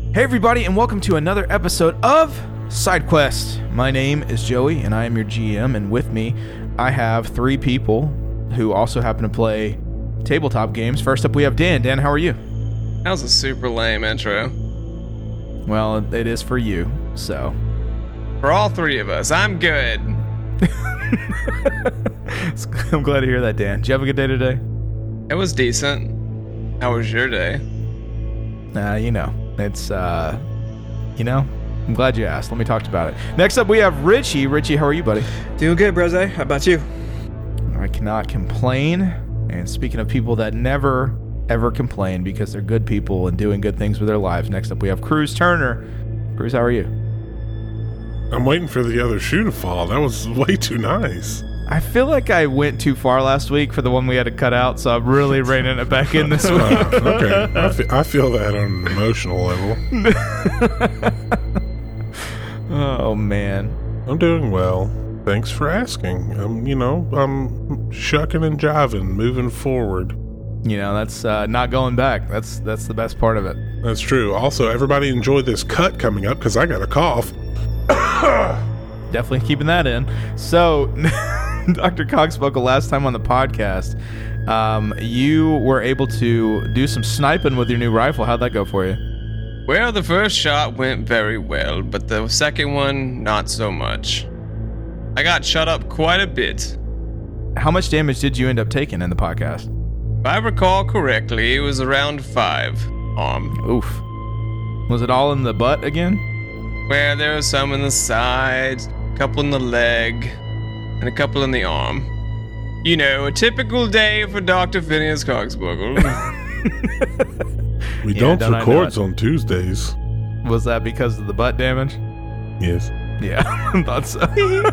Hey everybody, and welcome to another episode of SideQuest. My name is Joey, and I am your GM, and with me, I have three people who also happen to play tabletop games. First up, we have Dan. Dan, how are you? That was a super lame intro. Well, it is for you, so. For all three of us, I'm good. I'm glad to hear that, Dan. Did you have a good day today? It was decent. How was your day? It's, I'm glad you asked. Let me talk about it. Next up, we have Richie. Richie, how are you, buddy? Doing good, Brose. How about you? I cannot complain. And speaking of people that never, ever complain because they're good people and doing good things with their lives, next up, we have Cruz Turner. Cruz, how are you? I'm waiting for the other shoe to fall. That was way too nice. I feel like I went too far last week for the one we had to cut out, so I'm really reining it back in this week. Okay. I feel that on an emotional level. Oh, man. I'm doing well. Thanks for asking. I'm shucking and jiving, moving forward. That's not going back. That's the best part of it. That's true. Also, everybody enjoy this cut coming up because I got a cough. Definitely keeping that in. So, Dr. Cogsbuckle, last time on the podcast, you were able to do some sniping with your new rifle. How'd that go for you? Well, the first shot went very well, but the second one, not so much. I got shut up quite a bit. How much damage did you end up taking in the podcast? If I recall correctly, it was around 5 arm. Oof. Was it all in the butt again? Well, there was some in the side, a couple in the leg, and a couple in the arm. You know, a typical day for Dr. Phineas Cogsbuckle. We don't record on Tuesdays. Was that because of the butt damage? Yes. Yeah, I thought so.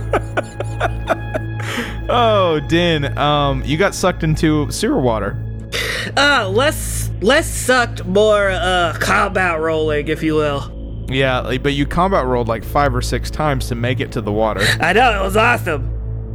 Oh, Din, you got sucked into sewer water. Less sucked, more combat rolling, if you will. Yeah, but you combat rolled like 5 or 6 times to make it to the water. I know, it was awesome.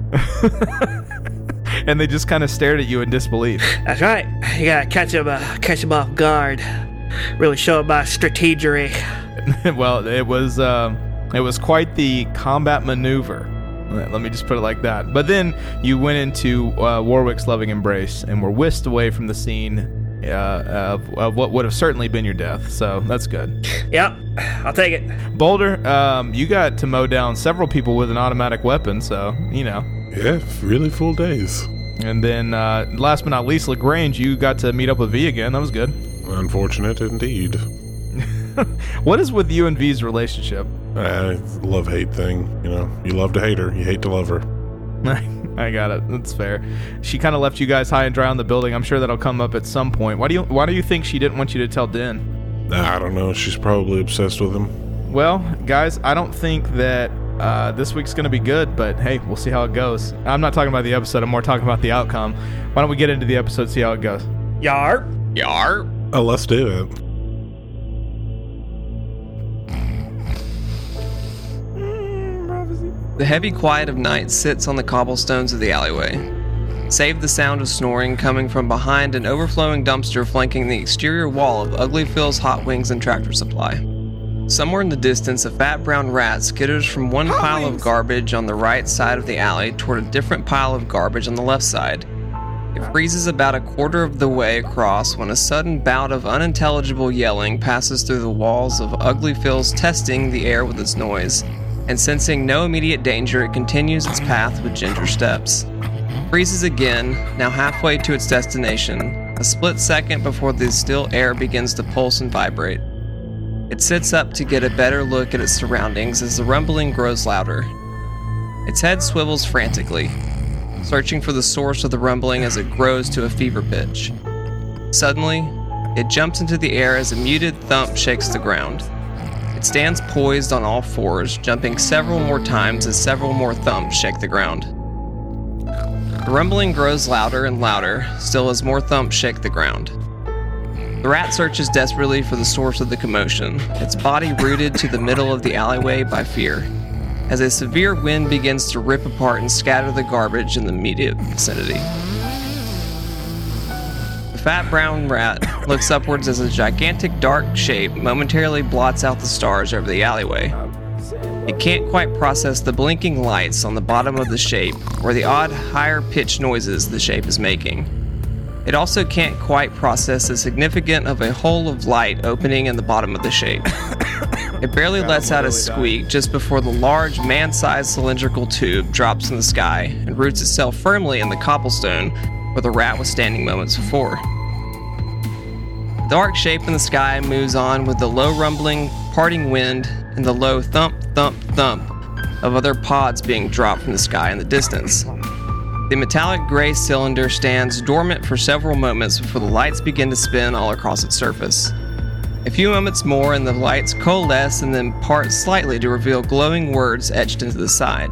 And they just kind of stared at you in disbelief. That's right. You gotta catch them off guard. Really show my strategery. Well, it was quite the combat maneuver. Let me just put it like that. But then you went into Warwick's loving embrace and were whisked away from the scene of what would have certainly been your death. So that's good. Yep, I'll take it. Boulder, you got to mow down several people with an automatic weapon, so, Yeah, really full days. And then, last but not least, LaGrange, you got to meet up with V again. That was good. Unfortunate indeed. What is with you and V's relationship? Love-hate thing. You love to hate her. You hate to love her. I got it. That's fair. She kind of left you guys high and dry on the building. I'm sure that'll come up at some point. Why do you think she didn't want you to tell Din? I don't know. She's probably obsessed with him. Well, guys, I don't think that this week's going to be good, but hey, we'll see how it goes. I'm not talking about the episode. I'm more talking about the outcome. Why don't we get into the episode, see how it goes? Yar. Let's do it. The heavy quiet of night sits on the cobblestones of the alleyway, save the sound of snoring coming from behind an overflowing dumpster flanking the exterior wall of Ugly Phil's Hot Wings and Tractor Supply. Somewhere in the distance, a fat brown rat skitters from one pile of garbage on the right side of the alley toward a different pile of garbage on the left side. It freezes about a quarter of the way across when a sudden bout of unintelligible yelling passes through the walls of Ugly Phil's, testing the air with its noise. And sensing no immediate danger, it continues its path with ginger steps. Freezes again, now halfway to its destination, a split second before the still air begins to pulse and vibrate. It sits up to get a better look at its surroundings as the rumbling grows louder. Its head swivels frantically, searching for the source of the rumbling as it grows to a fever pitch. Suddenly, it jumps into the air as a muted thump shakes the ground. It stands poised on all fours, jumping several more times as several more thumps shake the ground. The rumbling grows louder and louder, still as more thumps shake the ground. The rat searches desperately for the source of the commotion, its body rooted to the middle of the alleyway by fear, as a severe wind begins to rip apart and scatter the garbage in the immediate vicinity. The fat brown rat looks upwards as a gigantic dark shape momentarily blots out the stars over the alleyway. It can't quite process the blinking lights on the bottom of the shape or the odd higher-pitched noises the shape is making. It also can't quite process the significance of a hole of light opening in the bottom of the shape. It barely lets out a squeak just before the large man-sized cylindrical tube drops in the sky and roots itself firmly in the cobblestone where the rat was standing moments before. The dark shape in the sky moves on with the low rumbling, parting wind and the low thump, thump, thump of other pods being dropped from the sky in the distance. The metallic gray cylinder stands dormant for several moments before the lights begin to spin all across its surface. A few moments more and the lights coalesce and then part slightly to reveal glowing words etched into the side.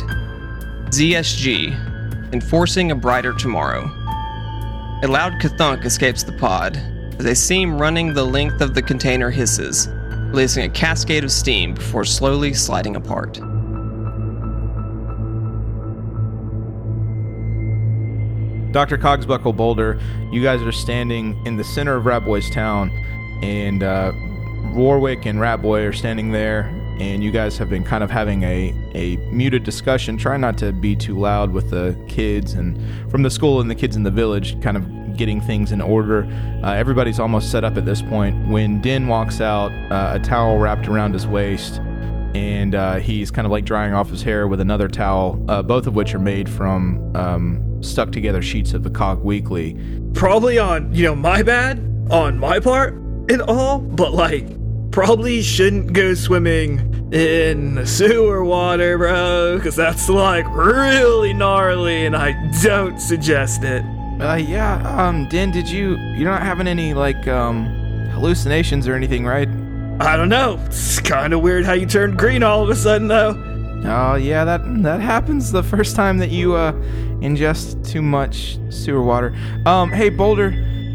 ZSG, enforcing a brighter tomorrow. A loud kathunk escapes the pod as a seam running the length of the container hisses, releasing a cascade of steam before slowly sliding apart. Dr. Cogsbuckle Boulder, you guys are standing in the center of Ratboy's town, and Warwick and Ratboy are standing there, and you guys have been kind of having a muted discussion, trying not to be too loud with the kids and from the school and the kids in the village, kind of getting things in order. Everybody's almost set up at this point when Din walks out, a towel wrapped around his waist, and he's kind of like drying off his hair with another towel, both of which are made from stuck together sheets of the Cog Weekly. Probably on, my bad, on my part and all, but probably shouldn't go swimming in sewer water, bro, because that's really gnarly and I don't suggest it. Din, you're not having any hallucinations or anything, right? I don't know. It's kind of weird how you turned green all of a sudden, though. Oh, yeah, that happens the first time that you ingest too much sewer water. Hey, Boulder,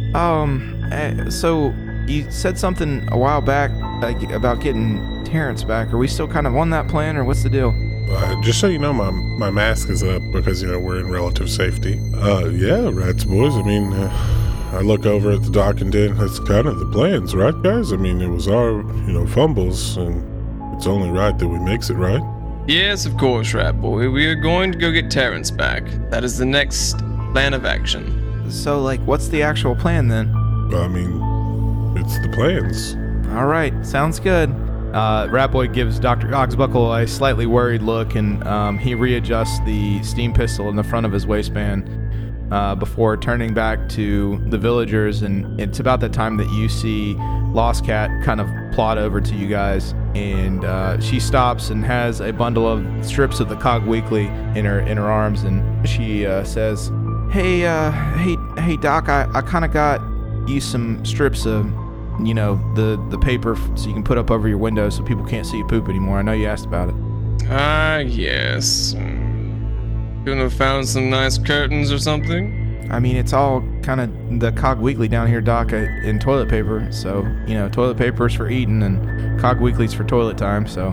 so you said something a while back about getting Terrence back. Are we still kind of on that plan, or what's the deal? Just so you know, my mask is up because, we're in relative safety. Yeah, rats, boys. I look over at the dock and Din. That's kind of the plans, right, guys? It was our, fumbles, and it's only right that we makes it right. Yes, of course, Ratboy. We are going to go get Terrence back. That is the next plan of action. So, what's the actual plan, then? It's the plans. All right, sounds good. Ratboy gives Dr. Cogsbuckle a slightly worried look, and he readjusts the steam pistol in the front of his waistband before turning back to the villagers. And it's about that time that you see Lost Cat kind of plod over to you guys, and she stops and has a bundle of strips of the Cog Weekly in her arms, and she says, Hey, Doc, I kind of got you some strips of the paper so you can put up over your window so people can't see you poop anymore. I know you asked about it. Yes. Couldn't have found some nice curtains or something? It's all kind of the Cog Weekly down here, Doc, in toilet paper. So, toilet paper's for eating and Cog Weekly's for toilet time, so.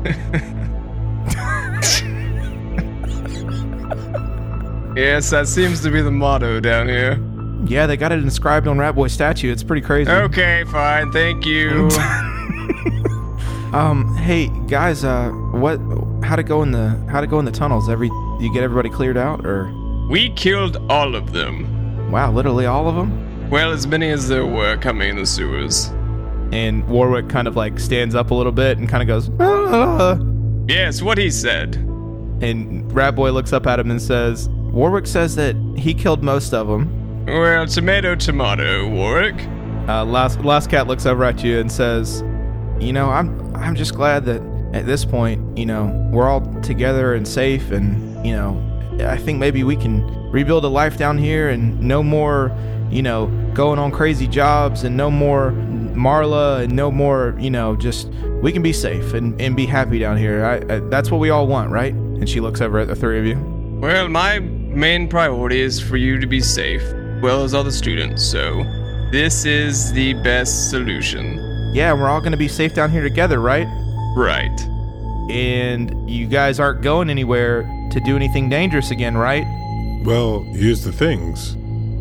Yes, that seems to be the motto down here. Yeah, they got it inscribed on Ratboy's statue. It's pretty crazy. Okay, fine. Thank you. Hey guys, how'd it go in the tunnels? You get everybody cleared out, or? We killed all of them. Wow, literally all of them? Well, as many as there were coming in the sewers. And Warwick kind of stands up a little bit and kind of goes, ah. Yes, what he said. And Ratboy looks up at him and says, Warwick says that he killed most of them. Well, tomato, Warwick. Last Cat looks over at you and says, I'm just glad that at this point, we're all together and safe, and, I think maybe we can rebuild a life down here and no more, going on crazy jobs and no more Marla and no more, just we can be safe and be happy down here. That's what we all want, right? And she looks over at the three of you. Well, my main priority is for you to be safe, well as all the students, so this is the best solution. Yeah, we're all going to be safe down here together, right? Right. And you guys aren't going anywhere to do anything dangerous again, right? Well, here's the things.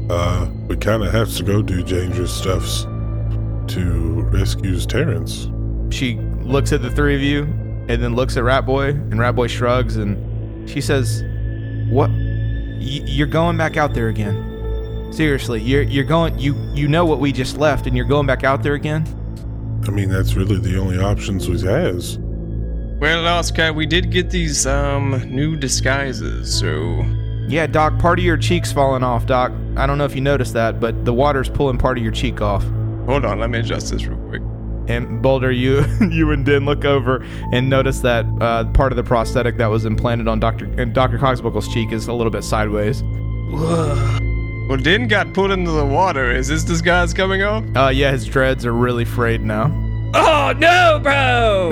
we kind of have to go do dangerous stuffs to rescue Terrence. She looks at the three of you and then looks at Ratboy, and Ratboy shrugs and she says, "What? You're going back out there again? Seriously, you're going. You know what we just left, and you're going back out there again?" I mean, that's really the only options we has. Well, Oscar, we did get these new disguises, so... Yeah, Doc, part of your cheek's falling off, Doc. I don't know if you noticed that, but the water's pulling part of your cheek off. Hold on, let me adjust this real quick. And Boulder, you and Den look over and notice that part of the prosthetic that was implanted on Dr. Cogsbuckle's cheek is a little bit sideways. Well, Din got put into the water. Is this disguise coming off? Yeah, his dreads are really frayed now. Oh, no, bro!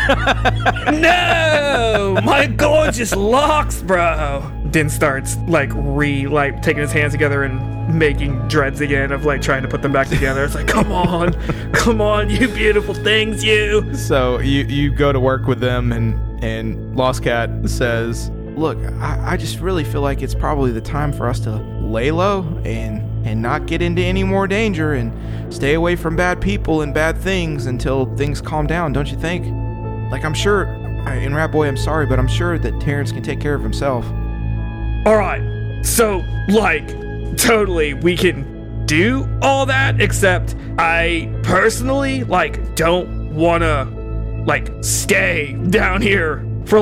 No! My gorgeous locks, bro! Din starts, taking his hands together and making dreads again of, trying to put them back together. It's like, come on, you beautiful things, you! So you go to work with them, and Lost Cat says, "Look, I just really feel like it's probably the time for us to lay low and not get into any more danger and stay away from bad people and bad things until things calm down, don't you think? I'm sure, and Ratboy, I'm sorry, but I'm sure that Terrence can take care of himself." Alright, so, totally, we can do all that, except I personally, don't wanna, stay down here for,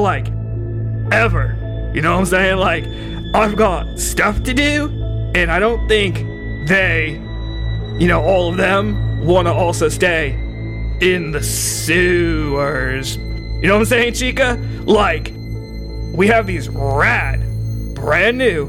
ever. You know what I'm saying? I've got stuff to do, and I don't think they, all of them, want to also stay in the sewers. You know what I'm saying, Chica? We have these rad, brand new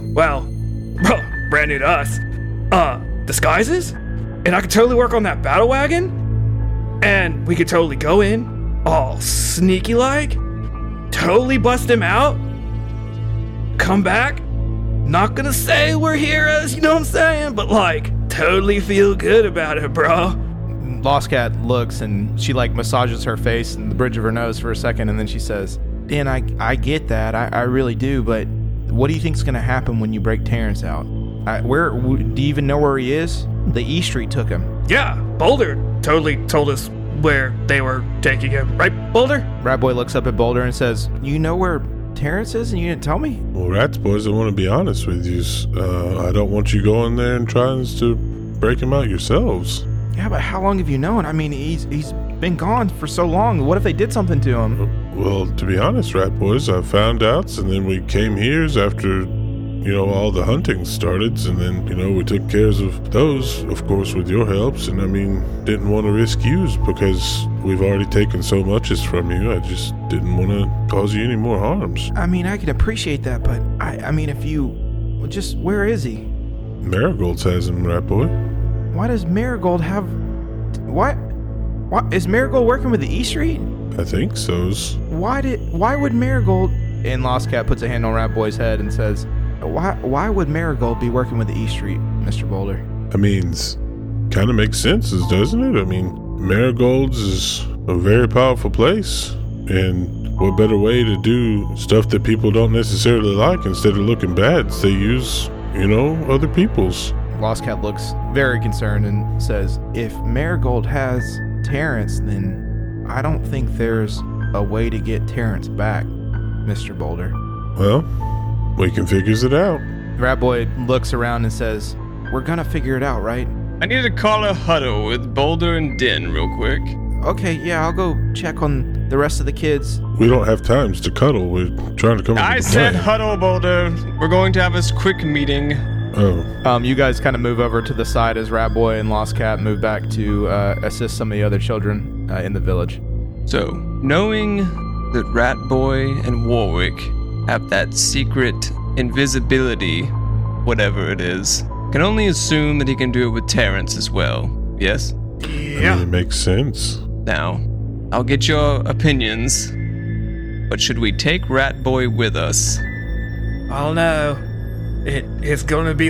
to us, disguises, and I could totally work on that battle wagon, and we could totally go in, all sneaky-like, totally bust him out, come back, not gonna say we're heroes, you know what I'm saying, but totally feel good about it, bro. Lost Cat looks and she massages her face and the bridge of her nose for a second, and then she says, "Dan, I get that, I really do, but what do you think's gonna happen when you break Terrence out? Do you even know where he is? The E Street took him." Yeah, Boulder totally told us where they were taking him, right, Boulder? Ratboy looks up at Boulder and says, "You know where Terrence is and you didn't tell me?" Well, Rats boys, I want to be honest with you. I don't want you going there and trying to break him out yourselves. Yeah, but how long have you known? I mean, he's been gone for so long. What if they did something to him? Well, to be honest, Rat boys, I found out, and then we came here after, all the hunting started, and then, we took care of those, of course, with your helps, and didn't want to risk yous because we've already taken so much from you. I just didn't want to cause you any more harms. I can appreciate that, but where is he? Marigold's has him, Rat boy. Why does Marigold have... What is Marigold working with the E Street? I think so. Why would Marigold... And Lost Cat puts a hand on Ratboy's head and says, Why would Marigold be working with the E Street, Mr. Boulder? Kind of makes sense, doesn't it? Marigold's is a very powerful place, and what better way to do stuff that people don't necessarily like instead of looking bad? They use, other people's. Lost Cat looks very concerned and says, "If Marigold has Terrence, then I don't think there's a way to get Terrence back, Mr. Boulder." Well, we can figure it out. Ratboy looks around and says, "We're gonna figure it out, right?" I need to call a huddle with Boulder and Din real quick. Okay, yeah, I'll go check on the rest of the kids. We don't have times to cuddle. We're trying to come up with a plan. I said huddle, Boulder. We're going to have this quick meeting. Oh. You guys kind of move over to the side as Ratboy and Lost Cat move back to assist some of the other children in the village. So, knowing that Ratboy and Warwick have that secret invisibility, whatever it is, can only assume that he can do it with Terrence as well, yes? Yeah. It makes sense. Now, I'll get your opinions, but should we take Ratboy with us? I don't know. It's gonna be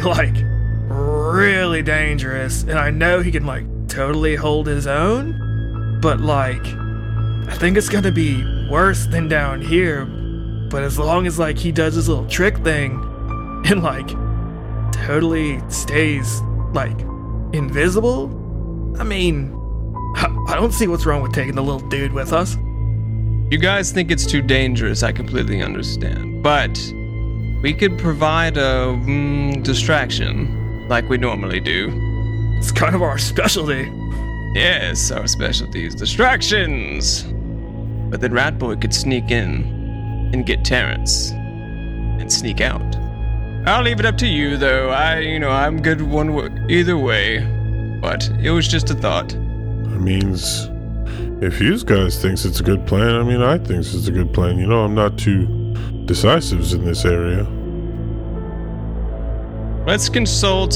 really dangerous, and I know he can totally hold his own, but I think it's gonna be worse than down here. But as long as he does his little trick thing and totally stays, like, invisible, I mean, I don't see what's wrong with taking the little dude with us. You guys think it's too dangerous, I completely understand. But we could provide a distraction, like we normally do. It's kind of our specialty. Yes, our specialty is distractions. But then Ratboy could sneak in and get Terrence and sneak out. I'll leave it up to you, though. I'm good either way. But it was just a thought. I mean, if you guys thinks it's a good plan, I mean, I think it's a good plan. You know, I'm not too decisive in this area. Let's consult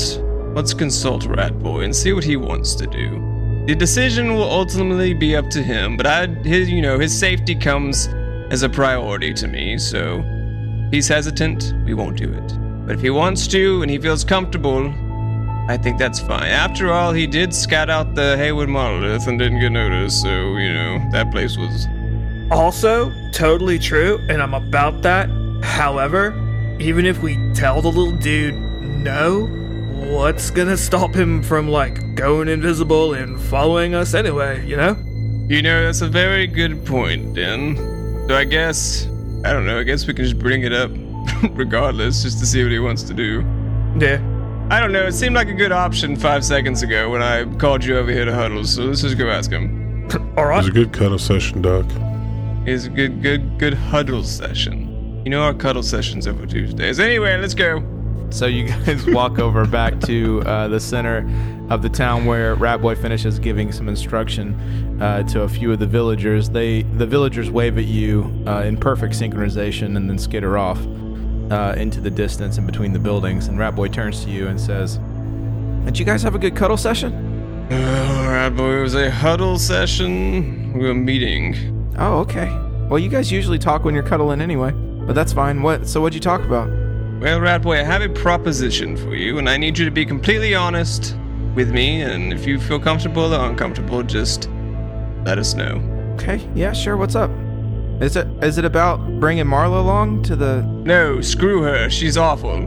Ratboy and see what he wants to do. The decision will ultimately be up to him, but his safety comes as a priority to me, so if he's hesitant, we won't do it. But if he wants to and he feels comfortable, I think that's fine. After all, he did scout out the Haywood Monolith and didn't get noticed, so, that place was... Also, totally true, and I'm about that. However, even if we tell the little dude no, what's gonna stop him from, like, going invisible and following us anyway, you know? That's a very good point, Den. So I guess we can just bring it up regardless, just to see what he wants to do. Yeah. I don't know, it seemed like a good option 5 seconds ago when I called you over here to huddle, so let's just go ask him. Alright. It was a good cuddle session, Doc. It's a good huddle session. Our cuddle sessions over Tuesdays. Anyway, let's go. So you guys walk over back to the center of the town where Ratboy finishes giving some instruction to a few of the villagers. The villagers wave at you in perfect synchronization and then skitter off into the distance in between the buildings. And Ratboy turns to you and says, "Did you guys have a good cuddle session?" Ratboy, it was a huddle session. We were meeting. Oh, okay. Well, you guys usually talk when you're cuddling anyway, but that's fine. What'd you talk about? Well, Ratboy, I have a proposition for you, and I need you to be completely honest with me, and if you feel comfortable or uncomfortable, just let us know. Okay, yeah, sure, what's up? Is it about bringing Marla along to the... No, screw her, she's awful.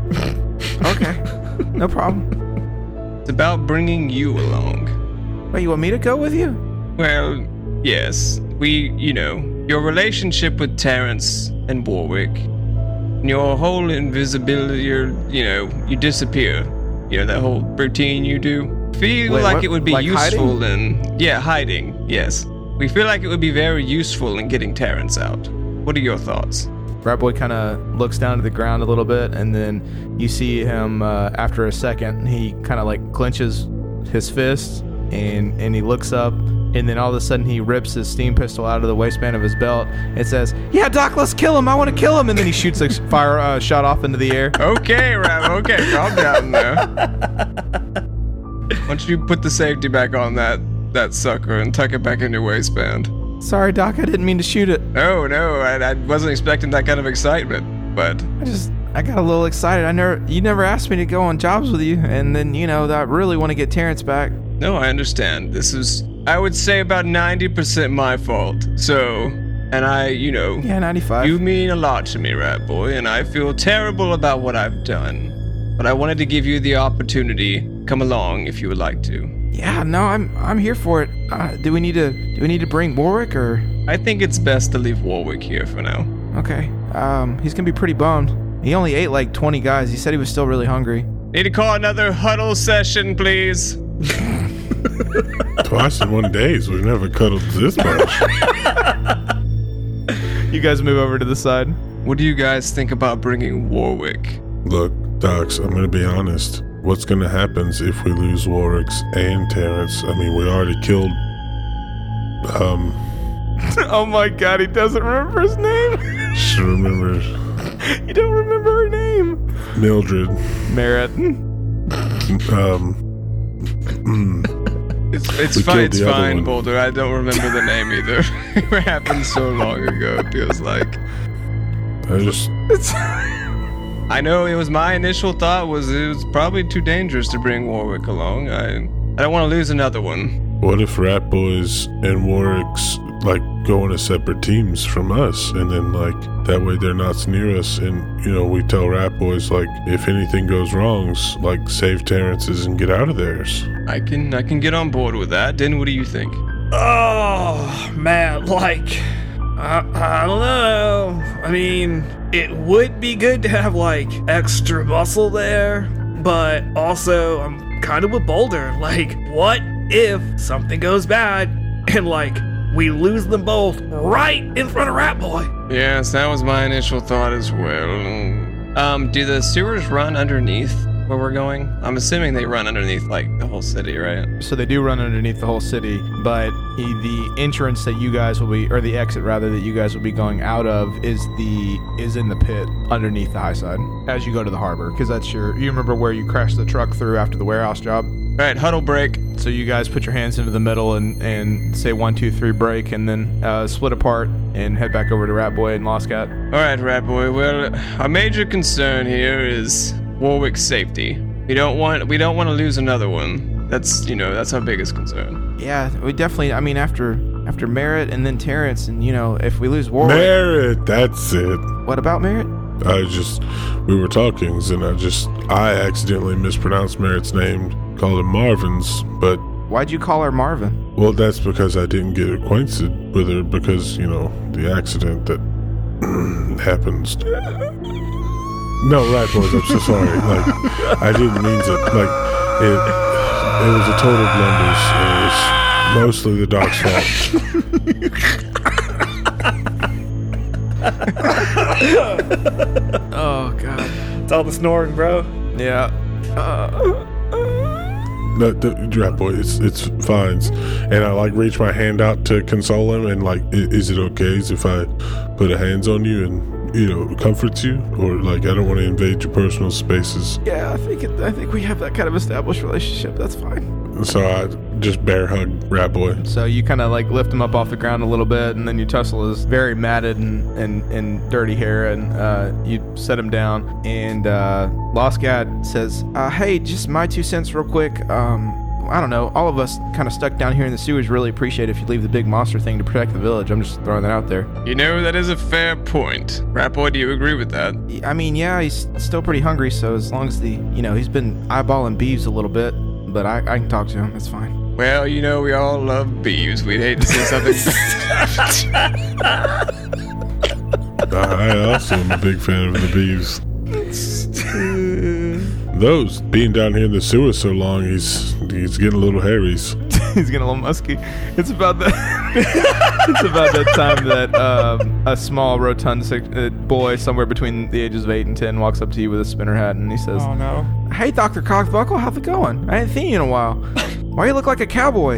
Okay, no problem. It's about bringing you along. Wait, you want me to go with you? Well, yes. Your relationship with Terrence and Warwick, your whole invisibility, you disappear. That whole routine you do. Feel Wait, like what? it would be Like useful hiding? hiding, yes. We feel like it would be very useful in getting Terrence out. What are your thoughts? Ratboy kind of looks down to the ground a little bit, and then you see him, after a second, he kind of like clenches his fists, and he looks up, and then all of a sudden he rips his steam pistol out of the waistband of his belt and says, "Yeah, Doc, let's kill him. I want to kill him." And then he shoots a fire shot off into the air. Okay, Rab, okay, calm down there. Why don't you put the safety back on that sucker and tuck it back in your waistband? Sorry, Doc, I didn't mean to shoot it. Oh, no, I wasn't expecting that kind of excitement, but... I got a little excited. You never asked me to go on jobs with you, and then, I really want to get Terrence back. No, I understand. This is, I would say, about 90% my fault. So, and Yeah, 95. You mean a lot to me, Ratboy, and I feel terrible about what I've done. But I wanted to give you the opportunity. Come along if you would like to. Yeah, no, I'm here for it. Do we need to bring Warwick, or? I think it's best to leave Warwick here for now. Okay. He's gonna be pretty bummed. He only ate like 20 guys. He said he was still really hungry. Need to call another huddle session, please. Twice in one day, so we've never cuddled this much. You guys move over to the side. What do you guys think about bringing Warwick? Look, Docs, I'm going to be honest. What's going to happen if we lose Warwick's and Terrence? I mean, we already killed... Oh my god, he doesn't remember his name. She remembers. You don't remember her name. Mildred. Merritt. It's fine, Boulder. I don't remember the name either. It happened so long ago, it feels like. I know it was my initial thought was it was probably too dangerous to bring Warwick along. I don't want to lose another one. What if Ratboy's and Warwick's like go into separate teams from us, and then like that way they're not near us, and you know we tell Rat Boys like if anything goes wrong, like save Terrence's and get out of theirs. I can get on board with that. Din, what do you think? Oh, man, like, I don't know. I mean, it would be good to have, like, extra muscle there, but also I'm kind of with Boulder. Like, what if something goes bad and, like, we lose them both right in front of Rat Boy? Yes, that was my initial thought as well. Do the sewers run underneath where we're going? I'm assuming they run underneath, like, the whole city, right? So they do run underneath the whole city, but the entrance that you guys will be, or the exit rather, that you guys will be going out of is in the pit underneath the high side as you go to the harbor, because that's you remember where you crashed the truck through after the warehouse job? Right, huddle break. So you guys put your hands into the middle and say 1, 2, 3 break, and then split apart and head back over to Rat Boy and Lost Cat. All right, Rat Boy. Well, our major concern here is Warwick's safety. We don't want to lose another one. That's our biggest concern. Yeah, we definitely. I mean, after Merritt and then Terrence, and if we lose Warwick. Merritt, that's it. What about Merritt? We were talking, and I accidentally mispronounced Merritt's name, called him Marvin's, but... Why'd you call her Marvin? Well, that's because I didn't get acquainted with her because, the accident that happens. No, Rat Boys, I'm so sorry. Like, I didn't mean to, like, it was a total blunder. It was mostly the dog's fault. Oh, God. It's all the snoring, bro. Yeah. No, Rat Boy, it's fine. And I like reach my hand out to console him, and like, is it okay if I put a hands on you and comforts you, or like I don't want to invade your personal spaces? Yeah, I think we have that kind of established relationship. That's fine. So I just bear hug Rat Boy. So you kind of like lift him up off the ground a little bit, and then you tussle his very matted and dirty hair, and you set him down. And Lost Cat says, "Hey, just my 2 cents, real quick. I don't know. All of us kind of stuck down here in the sewers really appreciate if you leave the big monster thing to protect the village. I'm just throwing that out there." That is a fair point. Rat Boy, do you agree with that? I mean, yeah, he's still pretty hungry, so as long as he's been eyeballing beeves a little bit, but I can talk to him. That's fine. Well, we all love beeves. We'd hate to see something. I also am a big fan of the beeves. Those being down here in the sewer so long, he's getting a little hairy. He's getting a little musky. It's about that. It's about that time that a small rotund boy somewhere between the ages of 8 and 10 walks up to you with a spinner hat, and he says, "Oh no, hey, Dr. Cogsbuckle, how's it going? I ain't seen you in a while. Why you look like a cowboy?"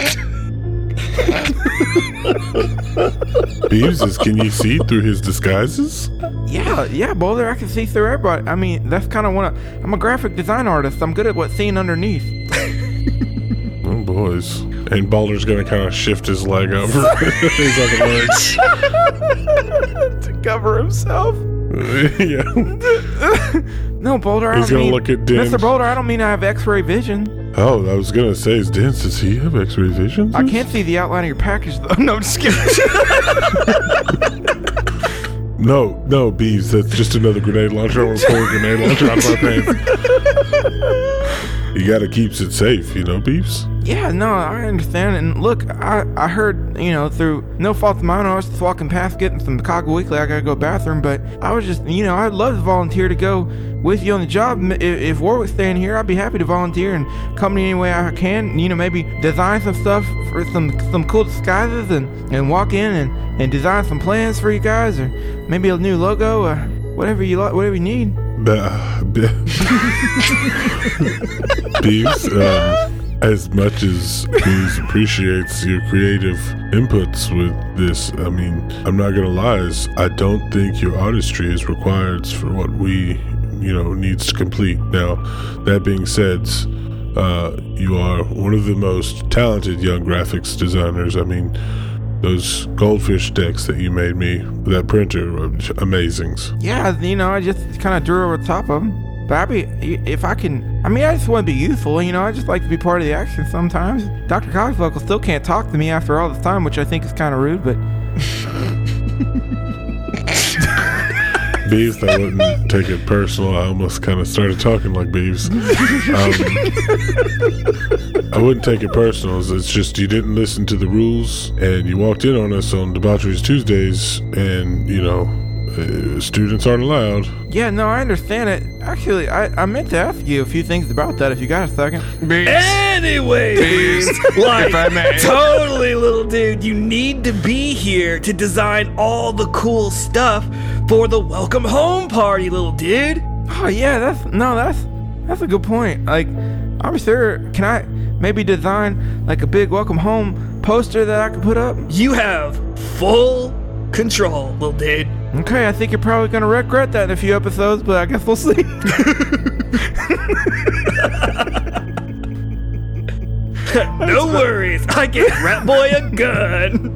Beeves, can you see through his disguises? Yeah, Boulder, I can see through everybody. I mean, that's kind of I'm a graphic design artist. I'm good at what's seen underneath. Oh, boys. And Boulder's gonna kind of shift his leg over his other legs to cover himself. Yeah. No, Boulder, He's gonna look at Din. Mr. Boulder, I don't mean I have X-ray vision. Oh, I was gonna say, does he have X-ray vision? I can't see the outline of your package, though. No, I'm just kidding. No, Beeves, that's just another grenade launcher. I'm gonna pull a grenade launcher out of my pants. You gotta keep it safe, Beeves? Yeah, no, I understand. And look, I heard, through no fault of mine, I was just walking past getting some Chicago Weekly. I gotta go to the bathroom, but I was just, I'd love to volunteer to go with you on the job. If Warwick's staying here, I'd be happy to volunteer and come in any way I can. Maybe design some stuff for some cool disguises and walk in and design some plans for you guys, or maybe a new logo, or whatever you like, whatever you need. Beeves, as much as Beeves appreciates your creative inputs with this, I mean, I'm not gonna lie, I don't think your artistry is required for what we, needs to complete. Now, that being said, you are one of the most talented young graphics designers. I mean, those goldfish decks that you made me with that printer are amazing. Yeah, I just kind of drew over the top of them. But if I can, I mean, I just want to be youthful, you know, I just like to be part of the action sometimes. Dr. Cogsbuckle still can't talk to me after all this time, which I think is kind of rude, but... Beeves, I wouldn't take it personal. I almost kind of started talking like Beeves. I wouldn't take it personal. It's just you didn't listen to the rules, and you walked in on us on Debaucheries Tuesdays, and, you know, students aren't allowed. Yeah, no, I understand it. Actually, I meant to ask you a few things about that if you got a second. Anyways, like, totally, little dude, you need to be here to design all the cool stuff for the welcome home party, little dude. Oh, yeah, that's a good point. Like, I'm sure, can I maybe design, like, a big welcome home poster that I can put up? You have full control, little dude. Okay, I think you're probably gonna regret that in a few episodes, but I guess we'll see. No worries, I get Rat Boy a gun.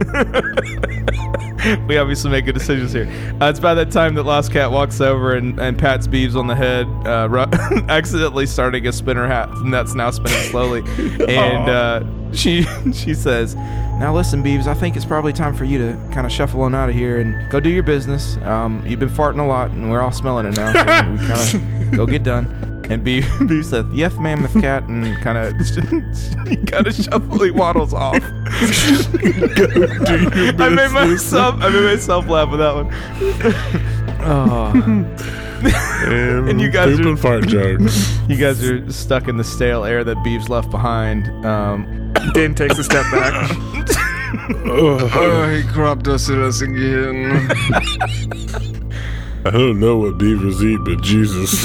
We obviously make good decisions here. It's by that time that Lost Cat walks over and pats Beeves on the head, accidentally starting a spinner hat, and that's now spinning slowly. And she says, "Now listen, Beeves, I think it's probably time for you to kind of shuffle on out of here and go do your business. You've been farting a lot, and we're all smelling it now, so we kind of go get done." And Beeves says, "Yes, ma'am, Miss Cat," and kind of shuffly waddles off. I made myself laugh with that one. Oh. And you guys are fart jokes. You guys are stuck in the stale air that Beeves left behind. Dan takes a step back. Oh, he cropped us at us again. I don't know what beavers eat, but Jesus.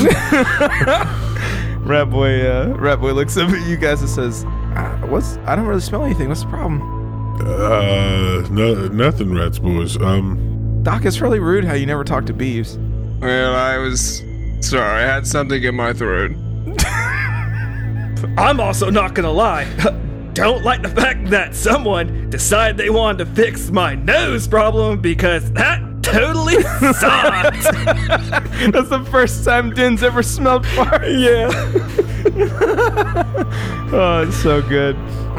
Rat Boy looks up at you guys and says, I don't really smell anything. What's the problem? Nothing, Rats Boys. Doc, it's really rude how you never talk to Beeves. Well, I was sorry. I had something in my throat. I'm also not gonna lie. Don't like the fact that someone decided they wanted to fix my nose problem, because that totally sucked. That's the first time Din's ever smelled fart. Yeah. Oh, it's so good.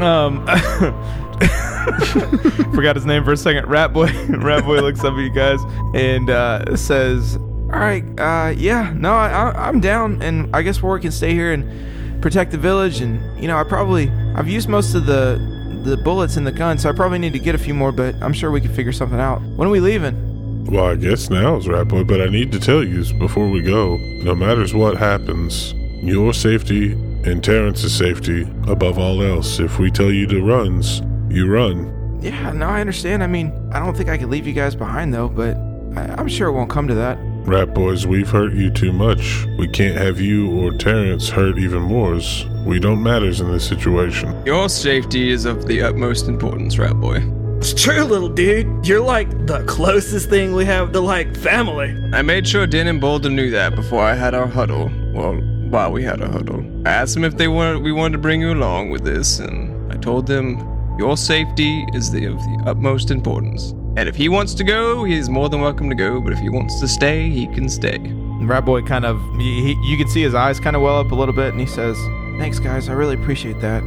Forgot his name for a second. Rat Boy looks up at you guys and says, "All right, yeah, no, I'm down, and I guess we can stay here and protect the village. And you know, I've used most of the bullets in the gun, so I probably need to get a few more, but I'm sure we can figure something out. When are we leaving?" Well, I guess now is Rat Boy, but I need to tell you before we go, no matters what happens, your safety and Terrence's safety above all else. If we tell you to runs, you run. Yeah, no, I understand. I mean, I don't think I could leave you guys behind, though, but I'm sure it won't come to that. Rat Boys, we've hurt you too much. We can't have you or Terrence hurt even more. We don't matters in this situation. Your safety is of the utmost importance, Rat Boy. It's true, little dude. You're like the closest thing we have to, like, family. I made sure Din and Boulder knew that before I had our huddle. Well, while we had our huddle. I asked them if we wanted to bring you along with this, and I told them your safety is of the utmost importance. And if he wants to go, he's more than welcome to go, but if he wants to stay, he can stay. Rat Boy kind of, you can see his eyes kind of well up a little bit, and he says, "Thanks, guys, I really appreciate that.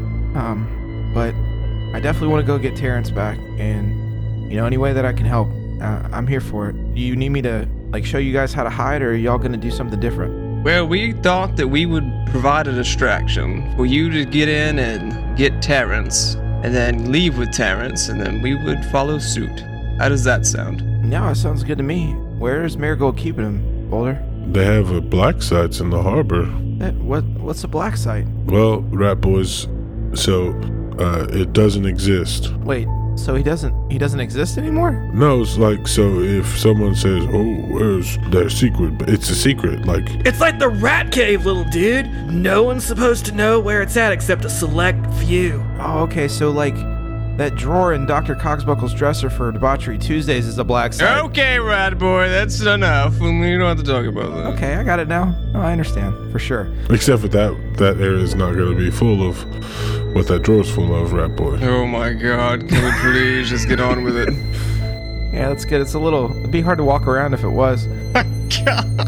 But I definitely want to go get Terrence back, and, you know, any way that I can help, I'm here for it. Do you need me to, like, show you guys how to hide, or are y'all going to do something different?" Well, we thought that we would provide a distraction for you to get in and get Terrence, and then leave with Terrence, and then we would follow suit. How does that sound? No, it sounds good to me. Where is Marigold keeping him, Boulder? They have black sites in the harbor. What's a black site? Well, Rat Boys, so it doesn't exist. Wait, so he doesn't exist anymore? No, it's like, so if someone says, "Oh, where's their secret?" But it's a secret, like... It's like the rat cave, little dude. No one's supposed to know where it's at except a select few. Oh, okay, so like that drawer in Dr. Cogsbuckle's dresser for Debauchery Tuesdays is a black site. Okay, Rat Boy, that's enough. We don't have to talk about that. Okay, I got it now. Oh, I understand, for sure. Except for that area is not going to be full of what that drawer's full of, Rat Boy. Oh my God, can we please just get on with it? Yeah, that's good. It'd be hard to walk around if it was. God.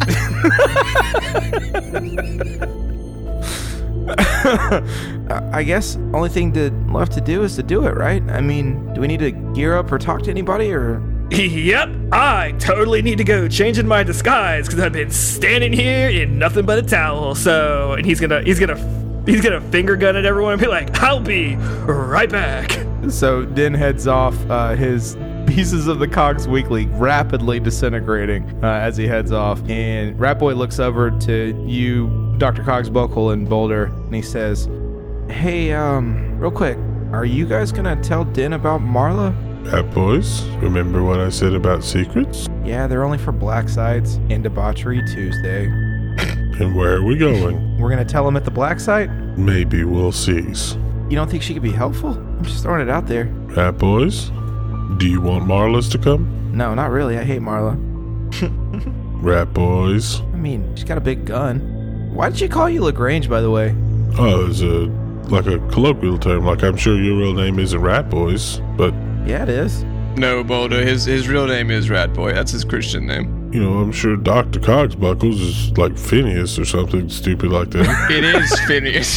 I guess only thing left to do is to do it, right? I mean, do we need to gear up or talk to anybody, or? Yep, I totally need to go change in my disguise because I've been standing here in nothing but a towel. So, and he's gonna finger gun at everyone and be like, "I'll be right back." So Din heads off. His pieces of the Cogs Weekly rapidly disintegrating as he heads off. And Ratboy looks over to you, Dr. Cogsbuckle and Boulder, and he says, "Hey, real quick, are you guys gonna tell Din about Marla?" Boys, remember what I said about secrets? Yeah, they're only for black sites and Debauchery Tuesday. And where are we going? We're gonna tell him at the black site? Maybe we'll seize. You don't think she could be helpful? I'm just throwing it out there. Boys, do you want Marla's to come? No, not really. I hate Marla. Rat boys. I mean, she's got a big gun. Why did she call you LaGrange, by the way? Oh, it's a colloquial term. Like, I'm sure your real name isn't Rat Boys, but... Yeah, it is. No, Boulder, his real name is Ratboy. That's his Christian name. You know, I'm sure Dr. Cogsbuckles is like Phineas or something stupid like that. It is Phineas.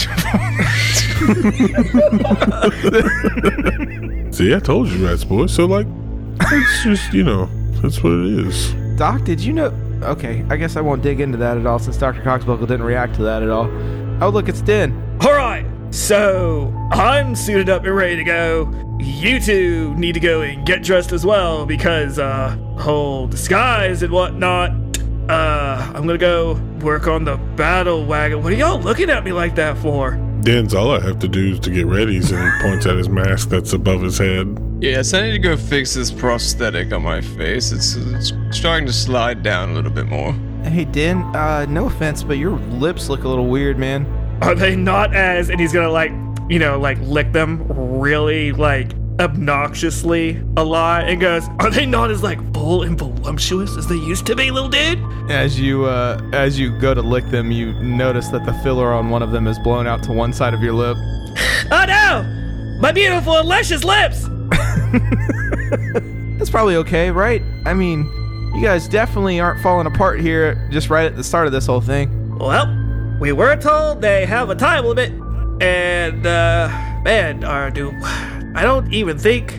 See, I told you, Rats Boy. So, like, it's just, that's what it is. Doc, did you know... Okay, I guess I won't dig into that at all since Dr. Cogsbuckle didn't react to that at all. Oh, look, it's Din. All right, so I'm suited up and ready to go. You two need to go and get dressed as well because whole disguise and whatnot. I'm gonna go work on the battle wagon. What are y'all looking at me like that for? Din's all I have to do is to get ready, and he points at his mask that's above his head. Yes, I need to go fix this prosthetic on my face. It's starting to slide down a little bit more. Hey, Din, no offense, but your lips look a little weird, man. Are they not as... And he's gonna lick them really obnoxiously a lot and goes, are they not as full and voluptuous as they used to be, little dude? As you go to lick them, you notice that the filler on one of them is blown out to one side of your lip. Oh no! My beautiful and luscious lips! That's probably okay, right? I mean, you guys definitely aren't falling apart here just right at the start of this whole thing. Well, we were told they have a time limit, and I don't even think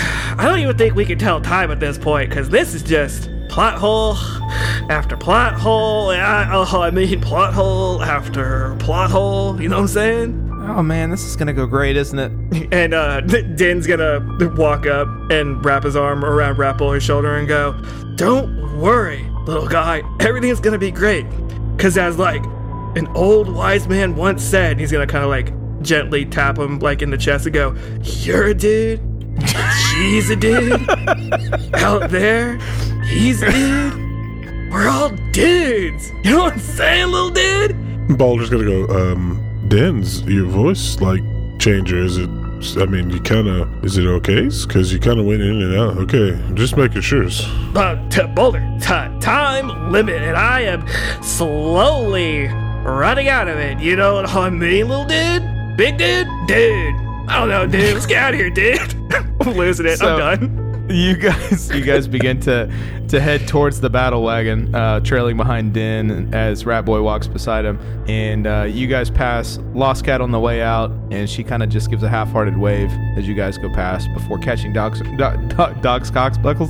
we can tell time at this point, because this is just plot hole after plot hole. Plot hole after plot hole. You know what I'm saying? Oh man, this is gonna go great, isn't it? And Din's gonna walk up and wrap his arm around Ratboy's shoulder and go, "Don't worry, little guy. Everything's gonna be great." Because as an old wise man once said, he's gonna kind of gently tap him in the chest and go, "You're a dude. She's a dude. Out there, he's a dude. We're all dudes. You know what I'm saying, little dude?" Balder's gonna go, Din's, your voice, changer, is it, is it okay? Because you kind of went in and out. Okay, just making sure. Boulder, time limit, and I am slowly running out of it. You know what I mean, little dude? Big dude? Dude. I don't know, dude. Let's get out of here, dude. I'm losing it. So, I'm done. You guys begin to head towards the battle wagon, trailing behind Din as Ratboy walks beside him. And you guys pass Lost Cat on the way out, and she kind of just gives a half-hearted wave as you guys go past before catching Dog's Cogsbuckles,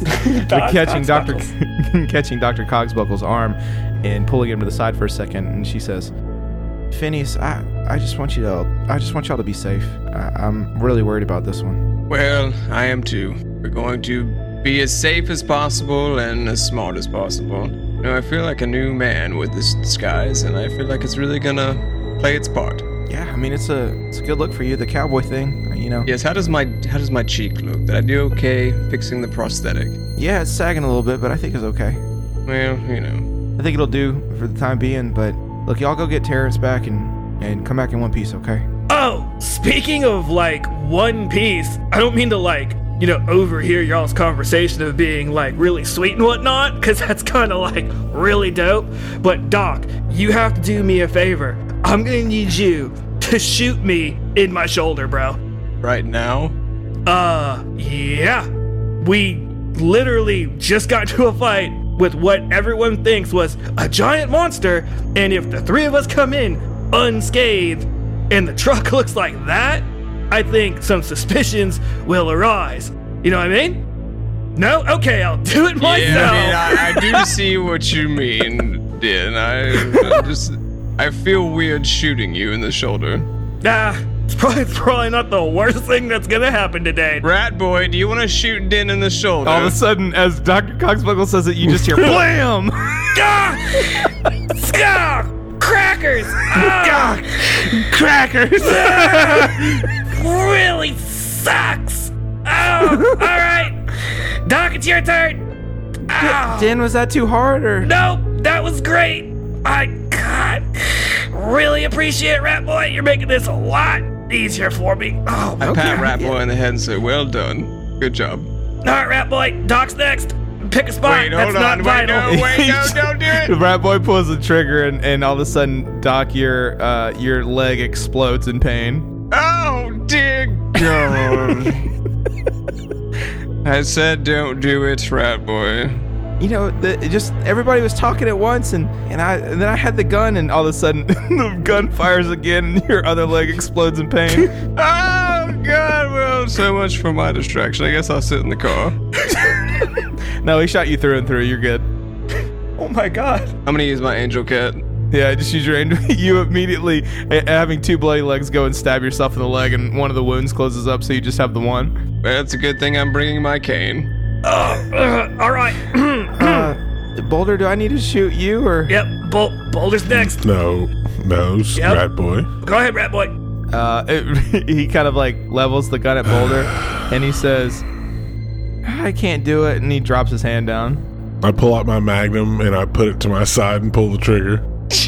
catching Dr. Cogsbuckle's arm and pulling him to the side for a second. And she says, "Phineas, I just want y'all to be safe. I'm really worried about this one." Well, I am too. We're going to be as safe as possible and as smart as possible. I feel like a new man with this disguise, and I feel like it's really gonna play its part. Yeah, I mean it's a good look for you, the cowboy thing, Yes, how does my cheek look? Did I do okay fixing the prosthetic? Yeah, it's sagging a little bit, but I think it's okay. Well, I think it'll do for the time being, but look, y'all go get Terrence back and come back in one piece, okay? Oh, speaking of One Piece, I don't mean to overhear y'all's conversation of being really sweet and whatnot, because that's kind of really dope. But Doc, you have to do me a favor. I'm gonna need you to shoot me in my shoulder, bro. Right now? Yeah. We literally just got into a fight with what everyone thinks was a giant monster, and if the three of us come in unscathed and the truck looks like that, I think some suspicions will arise. You know what I mean? No? Okay, I'll do it myself. Yeah, I do see what you mean, Din. I feel weird shooting you in the shoulder. It's probably not the worst thing that's gonna happen today. Rat boy, do you want to shoot Din in the shoulder? All of a sudden, as Dr. Cogsbuckle says it, you just hear BLAM! Crackers! Crackers! Really sucks! Oh, alright. Doc, it's your turn. Dan, was that too hard, or? Nope, that was great. God, really appreciate it, Rat Boy. You're making this a lot easier for me. Oh, I pat Rat Boy in the head and say, well done. Good job. All right, Rat Boy, Doc's next. Pick a spot. Wait, hold on. That's not vital. Wait, no, don't do it. The Rat Boy pulls the trigger, and all of a sudden, Doc, your leg explodes in pain. Oh, dear God. I said don't do it, Rat Boy. You know, just everybody was talking at once, and then I had the gun, and all of a sudden the gun fires again, and your other leg explodes in pain. Oh God! Well, so much for my distraction. I guess I'll sit in the car. No, he shot you through and through. You're good. Oh my God! I'm gonna use my angel cat. Yeah, just use your angel. You immediately, having two bloody legs, go and stab yourself in the leg, and one of the wounds closes up, so you just have the one. That's a good thing I'm bringing my cane. All right. Boulder, do I need to shoot you, or? Yep, Boulder's next. No, Yep. Rat Boy. Go ahead, Rat Boy. He kind of like levels the gun at Boulder, and he says, I can't do it, and he drops his hand down. I pull out my Magnum and I put it to my side and pull the trigger.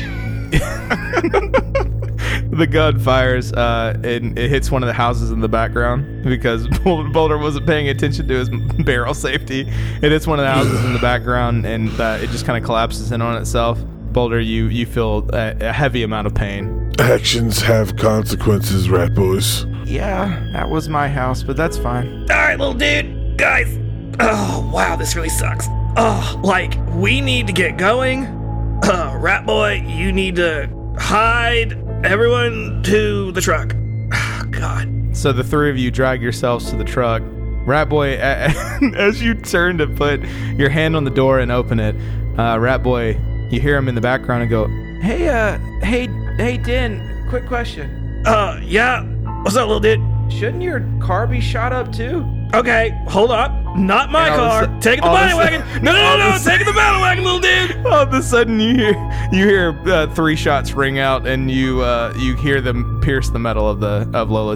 The gun fires, and it hits one of the houses in the background because Boulder wasn't paying attention to his barrel safety. It hits one of the houses in the background, and it just kind of collapses in on itself. Boulder, you feel a heavy amount of pain. Actions have consequences, Rat Boys. Yeah, that was my house, but that's fine. All right, little dude. Guys. Oh, wow, this really sucks. We need to get going. Rat Boy, you need to hide everyone to the truck. Oh, God. So the three of you drag yourselves to the truck. Rat Boy, as you turn to put your hand on the door and open it, Rat Boy, you hear him in the background and go, Hey, Din, quick question. Yeah. What's up, little dude? Shouldn't your car be shot up too? Okay, hold up. Not my car. Taking the body wagon. No, taking the battle wagon, little dude. All of a sudden, you hear 3 shots ring out, and you hear them pierce the metal of Lola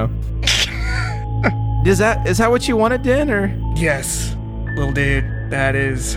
2.0. Is that what you wanted, Din, or? Yes, little dude. That is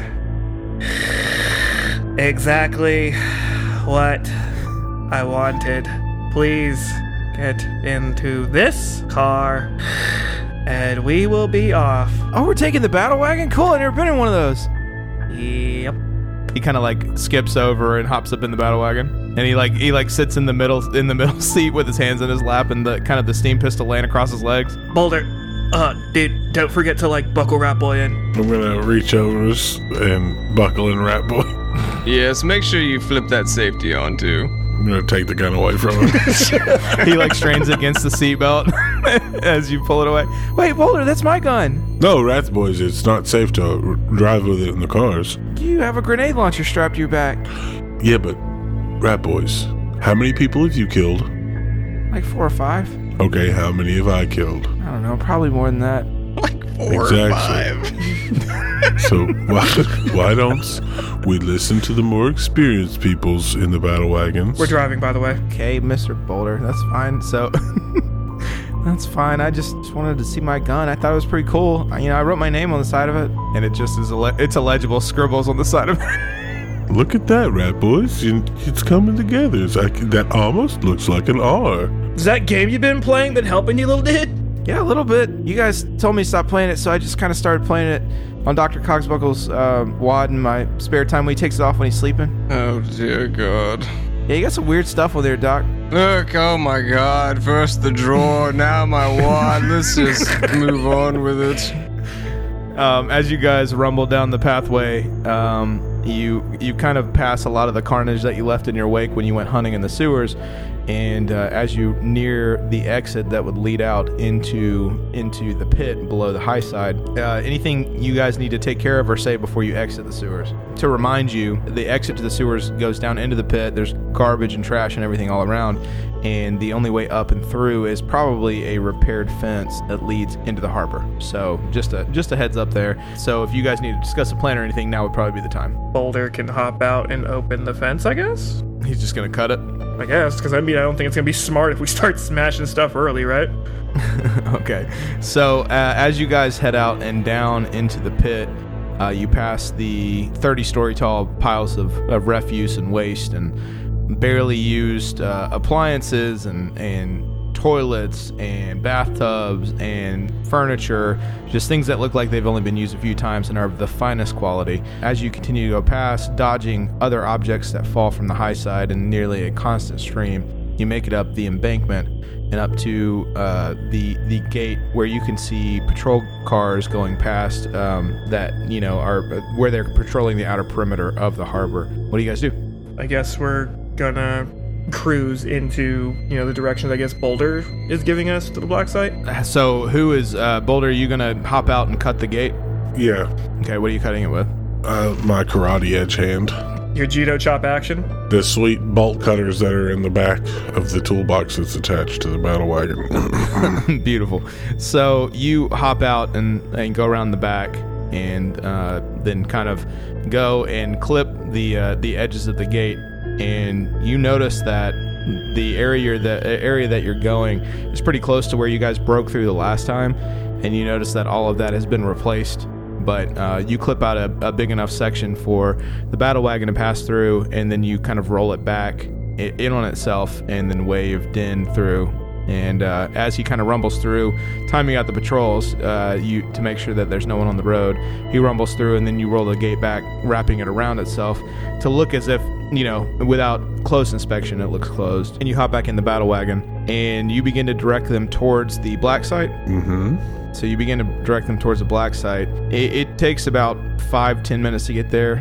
exactly what I wanted. Please get into this car, and we will be off. Oh, we're taking the battle wagon? Cool, I've never been in one of those. Yep. He kind of like skips over and hops up in the battle wagon, and he sits in the middle seat with his hands in his lap and the steam pistol laying across his legs. Boulder, dude, don't forget to buckle Rat Boy in. I'm gonna reach over and buckle in Rat Boy. Yes, make sure you flip that safety on too. I'm gonna take the gun away from him. He strains against the seatbelt as you pull it away. Wait, Boulder, that's my gun. No, Rat Boys, it's not safe to drive with it in the cars. You have a grenade launcher strapped to your back. Yeah, but Rat Boys, how many people have you killed? Like 4 or 5. Okay, how many have I killed? I don't know, probably more than that. Like 4 or 5. So why don't we listen to the more experienced peoples in the battle wagons? We're driving, by the way. Okay, Mr. Boulder, that's fine. So that's fine. I just wanted to see my gun. I thought it was pretty cool. I wrote my name on the side of it, and it just is it's illegible scribbles on the side of it. Look at that, Rat Boys. It's coming together. That almost looks like an R. Is that game you've been playing been helping you, little dude? Yeah, a little bit. You guys told me to stop playing it, so I just kind of started playing it on Dr. Cogsbuckle's wad in my spare time when he takes it off when he's sleeping. Oh, dear God. Yeah, you got some weird stuff over there, Doc. Look, oh my God. First the drawer, now my wad. Let's just move on with it. As you guys rumble down the pathway, you kind of pass a lot of the carnage that you left in your wake when you went hunting in the sewers. And as you near the exit that would lead out into the pit below the high side, anything you guys need to take care of or say before you exit the sewers? To remind you, the exit to the sewers goes down into the pit. There's garbage and trash and everything all around, and the only way up and through is probably a repaired fence that leads into the harbor. So just a heads up there. So if you guys need to discuss a plan or anything, now would probably be the time. Boulder can hop out and open the fence, I guess? He's just gonna cut it. I guess, because I don't think it's going to be smart if we start smashing stuff early, right? Okay. So as you guys head out and down into the pit, you pass the 30-story tall piles of refuse and waste and barely used appliances and toilets and bathtubs and furniture, just things that look like they've only been used a few times and are of the finest quality. As you continue to go past, dodging other objects that fall from the high side in nearly a constant stream, you make it up the embankment and up to the gate where you can see patrol cars going past that are where they're patrolling the outer perimeter of the harbor. What do you guys do? I guess we're gonna cruise into the direction I guess Boulder is giving us to the black site. So who is Boulder? Are you gonna hop out and cut the gate? Yeah. Okay, what are you cutting it with? My karate edge hand. Your judo chop action? The sweet bolt cutters that are in the back of the toolbox that's attached to the battle wagon. Beautiful. So you hop out and go around the back and then kind of go and clip the edges of the gate. And you notice that the area that you're going is pretty close to where you guys broke through the last time, and you notice that all of that has been replaced. But you clip out a big enough section for the battle wagon to pass through, and then you kind of roll it back in on itself, and then wave Din through. And as he kind of rumbles through, timing out the patrols to make sure that there's no one on the road, he rumbles through, and then you roll the gate back, wrapping it around itself to look as if, without close inspection, it looks closed. And you hop back in the battle wagon, and you begin to direct them towards the black site. Mm-hmm. So you begin to direct them towards the black site. It takes about 5-10 minutes to get there.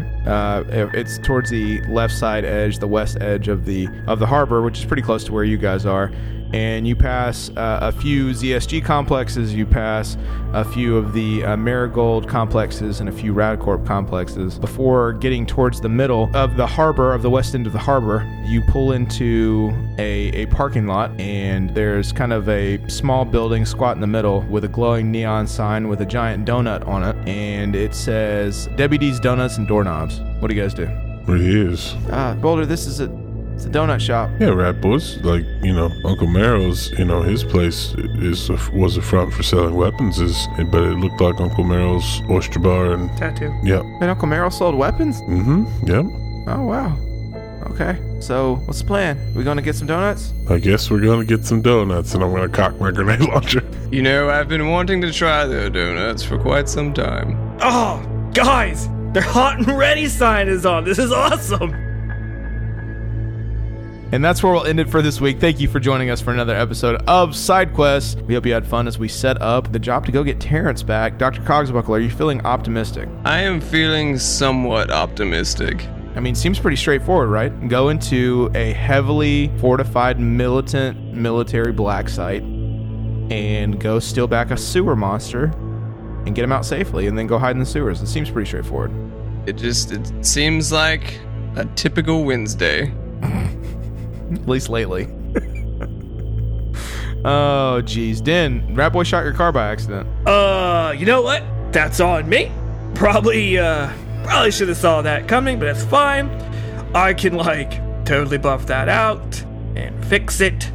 It's towards the left side edge, the west edge of the harbor, which is pretty close to where you guys are. And you pass a few ZSG complexes, you pass a few of the Marigold complexes and a few Radcorp complexes. Before getting towards the middle of the harbor, of the west end of the harbor, you pull into a parking lot, and there's kind of a small building squat in the middle with a glowing neon sign with a giant donut on it, and it says WD's Donuts and Doorknobs. What do you guys do? It is. Boulder, it's a donut shop. Yeah, Rat Boys. Like, Uncle Merrill's, his place was a front for selling weapons, but it looked like Uncle Merrill's oyster bar and Tattoo. Yep. And Uncle Merrill sold weapons? Mm-hmm. Yep. Oh, wow. Okay. So, what's the plan? We going to get some donuts? I guess we're going to get some donuts, and I'm going to cock my grenade launcher. I've been wanting to try their donuts for quite some time. Oh, guys! Their hot and ready sign is on. This is awesome! And that's where we'll end it for this week. Thank you for joining us for another episode of Side Quest. We hope you had fun as we set up the job to go get Terrence back. Dr. Cogsbuckle, are you feeling optimistic? I am feeling somewhat optimistic. I mean, seems pretty straightforward, right? Go into a heavily fortified militant military black site and go steal back a sewer monster and get him out safely, and then go hide in the sewers. It seems pretty straightforward. It seems like a typical Wednesday. At least lately. Oh, geez. Din, Rat Boy shot your car by accident. You know what? That's on me. Probably should have saw that coming, but it's fine. I can, totally buff that out and fix it.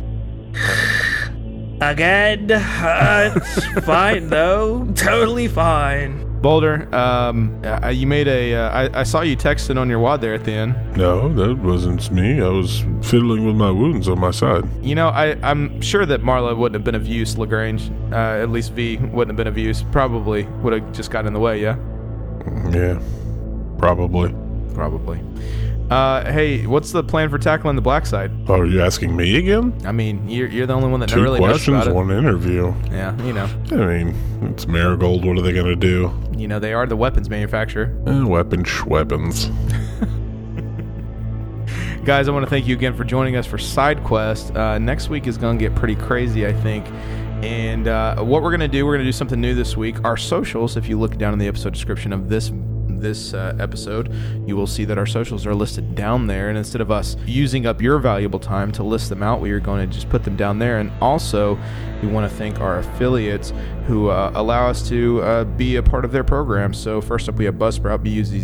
Again. It's fine, though. Totally fine. Boulder, you made I saw you texting on your wad there at the end. No, that wasn't me. I was fiddling with my wounds on my side. I'm sure that Marla wouldn't have been of use, LaGrange. At least V wouldn't have been of use. Probably would have just got in the way, yeah? Yeah, probably. Hey, what's the plan for tackling the black side? Oh, are you asking me again? I mean, you're the only one that 2 really knows questions, about it. 1 interview. Yeah, you know. I mean, it's Marigold. What are they going to do? You know, they are the weapons manufacturer. Weapons. Guys, I want to thank you again for joining us for Side Quest. Next week is going to get pretty crazy, I think. And what we're going to do something new this week. Our socials, if you look down in the episode description of this episode, you will see that our socials are listed down there, and instead of us using up your valuable time to list them out, we are going to just put them down there. And also, we want to thank our affiliates who allow us to be a part of their program. So first up, we have Buzzsprout,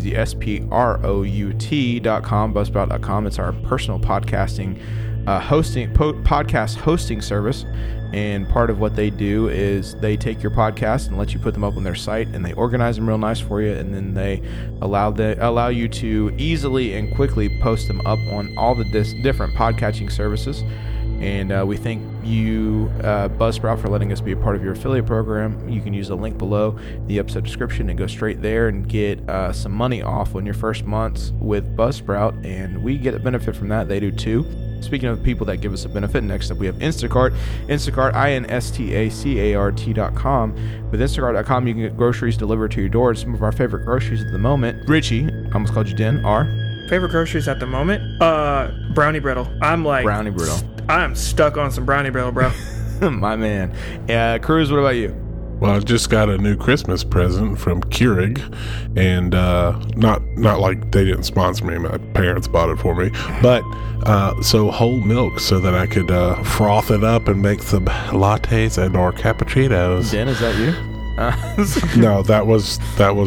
BUZZSPROUT.com, Buzzsprout.com. It's our personal podcasting podcast hosting service. And part of what they do is they take your podcast and let you put them up on their site, and they organize them real nice for you, and then they allow you to easily and quickly post them up on all the different podcatching services. And we thank you, Buzzsprout, for letting us be a part of your affiliate program. You can use the link below the episode description and go straight there and get some money off on your first months with Buzzsprout, and we get a benefit from that. They do too. Speaking of people that give us a benefit, next up we have Instacart. Instacart, INSTACART.com. With Instacart.com, you can get groceries delivered to your door. Some of our favorite groceries at the moment. Richie, I almost called you Den, are? Favorite groceries at the moment? Brownie brittle. Brownie brittle. I'm stuck on some brownie brittle, bro. My man. Cruz, what about you? Well, I just got a new Christmas present from Keurig, and not like they didn't sponsor me. My parents bought it for me, but so whole milk so that I could froth it up and make some lattes and or cappuccinos. Den, is that you? No, that was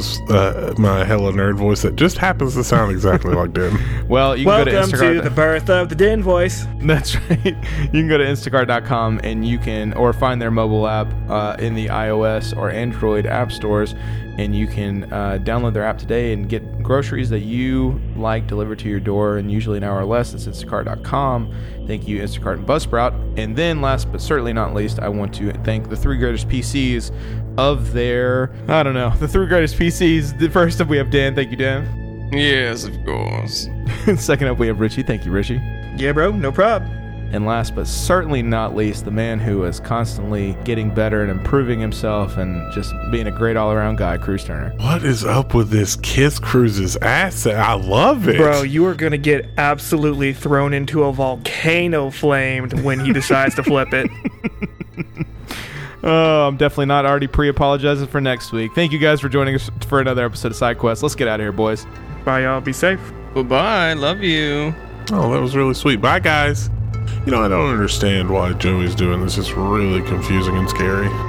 my hella nerd voice that just happens to sound exactly like Den. Well, you can go to Welcome Instacart. to the birth of the Den voice. That's right. You can go to Instacart.com and you can, or find their mobile app in the iOS or Android app stores, and you can download their app today and get groceries that you like delivered to your door in usually an hour or less. It's Instacart.com. Thank you, Instacart and Buzzsprout. And then last but certainly not least, I want to thank the 3 greatest PCs of their, the 3 greatest PCs. First up, we have Dan. Thank you, Dan. Yes, of course. Second up, we have Richie. Thank you, Richie. Yeah, bro, no prob. And last but certainly not least, the man who is constantly getting better and improving himself and just being a great all-around guy, Cruz Turner. What is up with this Kiss Cruises asset? I love it. Bro, you are going to get absolutely thrown into a volcano flamed when he decides to flip it. Oh, I'm definitely not already pre-apologizing for next week. Thank you guys for joining us for another episode of Side Quest. Let's get out of here, boys. Bye, y'all. Be safe. Bye-bye. Love you. Oh, that was really sweet. Bye, guys. I don't understand why Joey's doing this. It's really confusing and scary.